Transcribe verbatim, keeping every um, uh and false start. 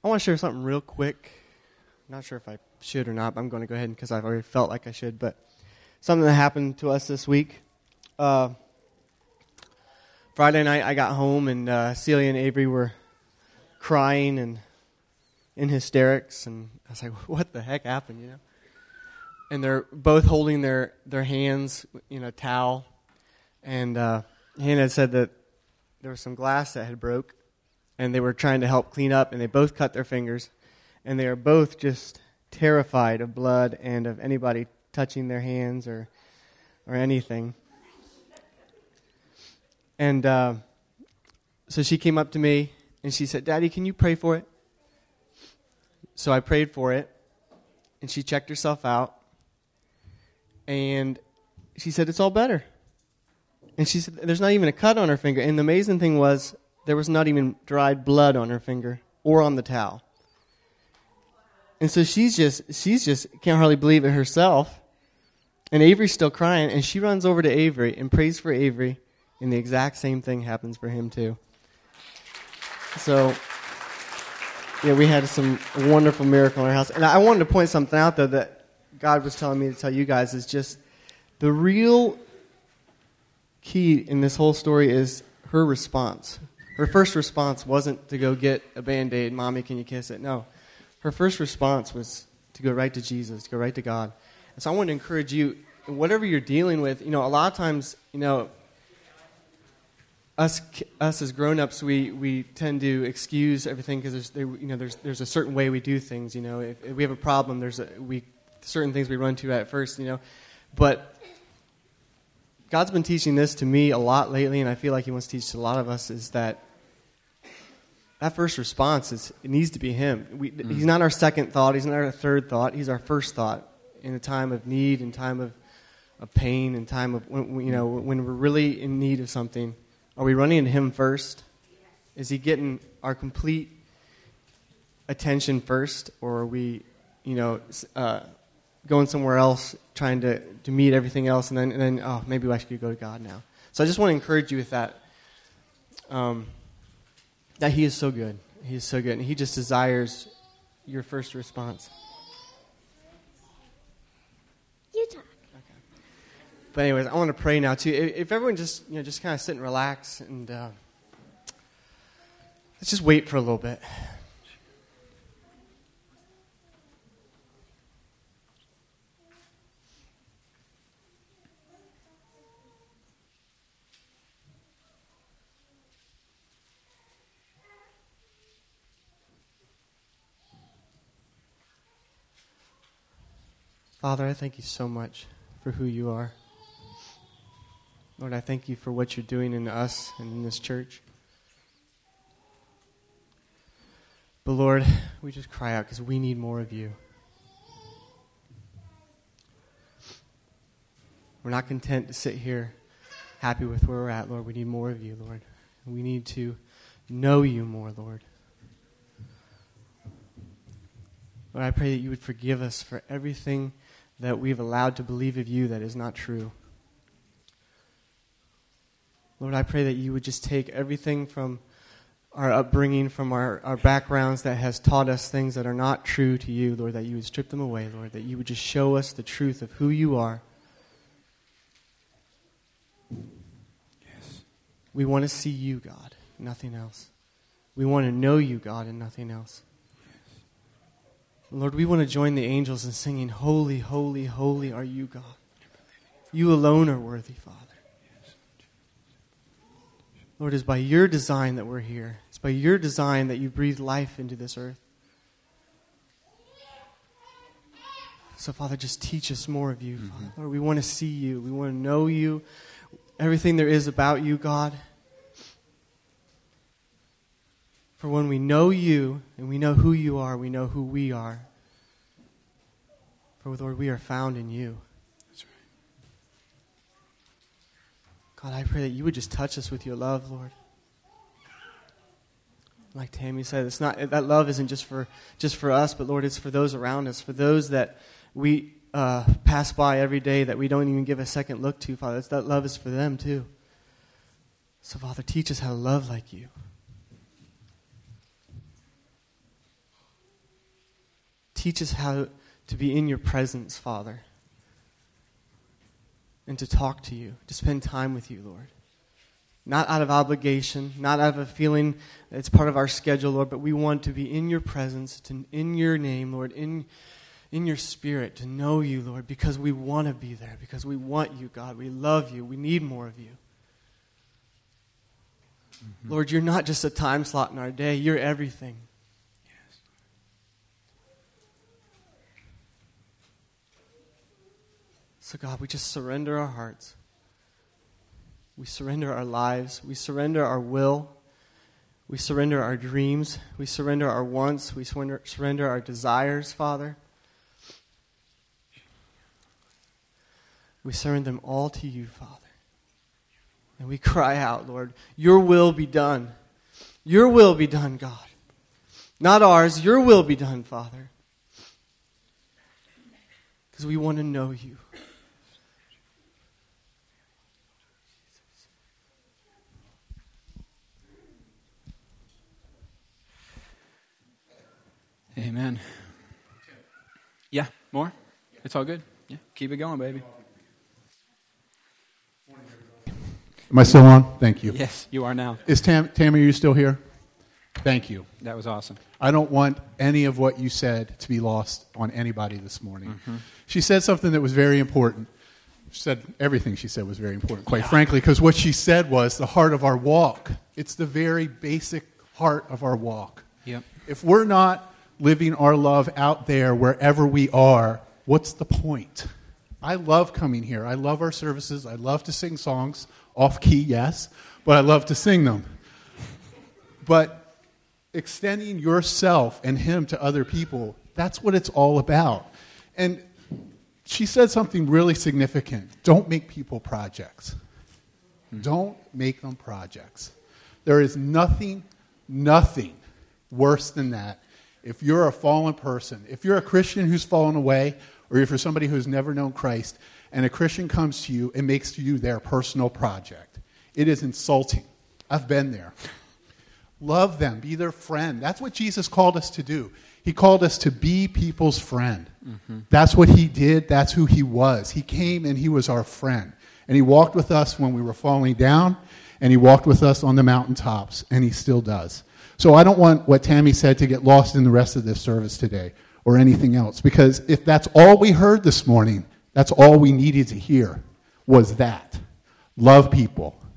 I want to share something real quick. I'm not sure if I should or not, but I'm going to go ahead because I've already felt like I should. But something that happened to us this week. Uh, Friday night, I got home, and uh, Celia and Avery were crying and in hysterics. And I was like, what the heck happened, you know? And they're both holding their, their hands in a towel. And uh, Hannah had said that there was some glass that had broke, and they were trying to help clean up, and they both cut their fingers. And they are both just terrified of blood and of anybody touching their hands or or anything. And uh, so she came up to me, and she said, Daddy, can you pray for it? So I prayed for it, and she checked herself out. And she said, it's all better. And she said, there's not even a cut on her finger. And the amazing thing was, there was not even dried blood on her finger or on the towel. And so she's just, she's just can't hardly believe it herself. And Avery's still crying, and she runs over to Avery and prays for Avery, and the exact same thing happens for him too. So, yeah, we had some wonderful miracle in our house. And I wanted to point something out, though, that God was telling me to tell you guys is just the real key in this whole story is her response. Her first response wasn't to go get a Band-Aid, Mommy, can you kiss it? No. Her first response was to go right to Jesus, to go right to God. And so I want to encourage you, whatever you're dealing with, you know, a lot of times, you know, us us as grown-ups, we, we tend to excuse everything because there's there, you know there's there's a certain way we do things. You know, if, if we have a problem, there's a, we certain things we run to at first. You know, but God's been teaching this to me a lot lately, and I feel like He wants to teach to a lot of us is that that first response is it needs to be Him. We, mm. He's not our second thought. He's not our third thought. He's our first thought in a time of need, in time of, of pain, in time of when, you know when we're really in need of something. Are we running to Him first? Is He getting our complete attention first, or are we, you know, uh, going somewhere else, trying to, to meet everything else, and then and then oh maybe I should go to God now. So I just want to encourage you with that. Um, that He is so good. He is so good, and He just desires your first response. You talk. Okay. But anyways, I want to pray now too. If, if everyone just you know just kind of sit and relax, and uh, let's just wait for a little bit. Father, I thank you so much for who you are. Lord, I thank you for what you're doing in us and in this church. But Lord, we just cry out because we need more of you. We're not content to sit here happy with where we're at, Lord. We need more of you, Lord. We need to know you more, Lord. Lord, I pray that you would forgive us for everything that we've allowed to believe of you that is not true. Lord, I pray that you would just take everything from our upbringing, from our, our backgrounds that has taught us things that are not true to you, Lord, that you would strip them away, Lord, that you would just show us the truth of who you are. Yes. We want to see you, God, nothing else. We want to know you, God, and nothing else. Lord, we want to join the angels in singing, holy, holy, holy are you, God. You alone are worthy, Father. Lord, it's by your design that we're here. It's by your design that you breathe life into this earth. So, Father, just teach us more of you, mm-hmm. Father. Lord, we want to see you. We want to know you. Everything there is about you, God. For when we know you and we know who you are, we know who we are. For, Lord, we are found in you. That's right. God, I pray that you would just touch us with your love, Lord. Like Tammy said, it's not that love isn't just for just for us, but Lord, it's for those around us, for those that we uh, pass by every day that we don't even give a second look to, Father. It's, that love is for them too. So, Father, teach us how to love like you. teach us how to be in your presence, Father, and to talk to you, to spend time with you, Lord. Not out of obligation, not out of a feeling that it's part of our schedule, Lord, but we want to be in your presence, to, in your name, Lord, in, in your spirit, to know you, Lord, because we want to be there, because we want you, God. We love you. We need more of you. Mm-hmm. Lord, you're not just a time slot in our day. You're everything. Yes. So, God, we just surrender our hearts. We surrender our lives. We surrender our will. We surrender our dreams. We surrender our wants. We surrender, surrender our desires, Father. We surrender them all to you, Father. And we cry out, Lord, your will be done. Your will be done, God. Not ours. Your will be done, Father. Because we want to know you. Amen. Yeah, more? It's all good. Yeah, keep it going, baby. Am I still on? Thank you. Yes, you are now. Is Tam, Tammy, are you still here? Thank you. That was awesome. I don't want any of what you said to be lost on anybody this morning. Mm-hmm. She said something that was very important. She said everything she said was very important, quite yeah. frankly, because what she said was the heart of our walk. It's the very basic heart of our walk. Yep. If we're not living our love out there wherever we are, what's the point? I love coming here. I love our services. I love to sing songs. Off key, yes, but I love to sing them. But extending yourself and him to other people, that's what it's all about. And she said something really significant. Don't make people projects. Hmm. Don't make them projects. There is nothing, nothing worse than that. If you're a fallen person, if you're a Christian who's fallen away, or if you're somebody who's never known Christ, and a Christian comes to you and makes you their personal project, it is insulting. I've been there. Love them. Be their friend. That's what Jesus called us to do. He called us to be people's friend. Mm-hmm. That's what he did. That's who he was. He came and he was our friend. And he walked with us when we were falling down, and he walked with us on the mountaintops, and he still does. So I don't want what Tammy said to get lost in the rest of this service today or anything else, because if that's all we heard this morning, that's all we needed to hear was that. Love people.